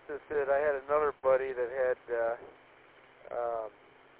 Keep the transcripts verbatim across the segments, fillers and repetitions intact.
this is, I had another buddy that had uh, um,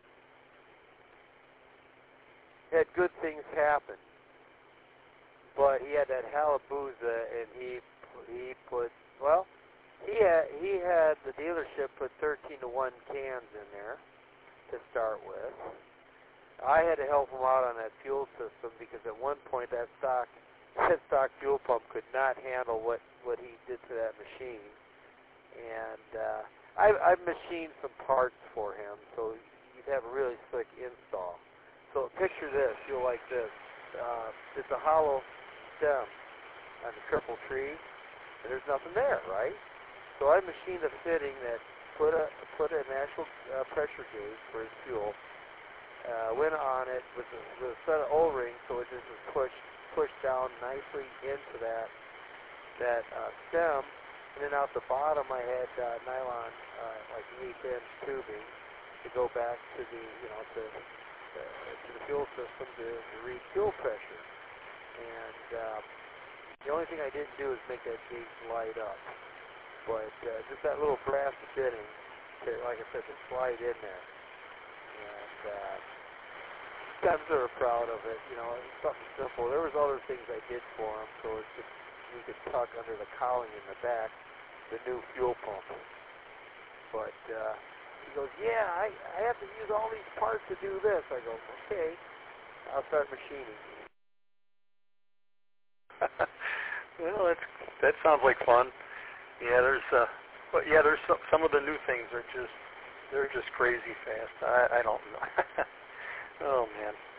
had good things happen, but he had that Hayabusa, and he he put well, he had he had the dealership put thirteen to one cans in there to start with. I had to help him out on that fuel system because at one point that stock that stock fuel pump could not handle what, what he did to that machine. And uh, I, I've machined some parts for him, so you'd have a really slick install. So picture this, you'll like this. Uh, it's a hollow stem on the triple tree, and there's nothing there, right? So I machined a fitting that put a put an actual uh, pressure gauge for his fuel. Uh, went on it with a, with a set of O-rings, so it just was pushed pushed down nicely into that that uh, stem, and then out the bottom I had uh, nylon, uh, like eighth inch tubing to go back to the you know to uh, to the fuel system to, to read fuel pressure. And uh, the only thing I didn't do is make that gauge light up, but uh, just that little brass fitting, to, like I said, to slide in there. And uh, I'm sort of proud of it. You know, it's something simple. There was other things I did for him, so it's just we could tuck under the cowling in the back the new fuel pump. But uh, he goes, yeah, I, I have to use all these parts to do this. I go, okay, I'll start machining. Well, that's, that sounds like fun. Yeah, there's, uh, but yeah, there's some, some of the new things are just, they're just crazy fast. I, I don't know. Oh man.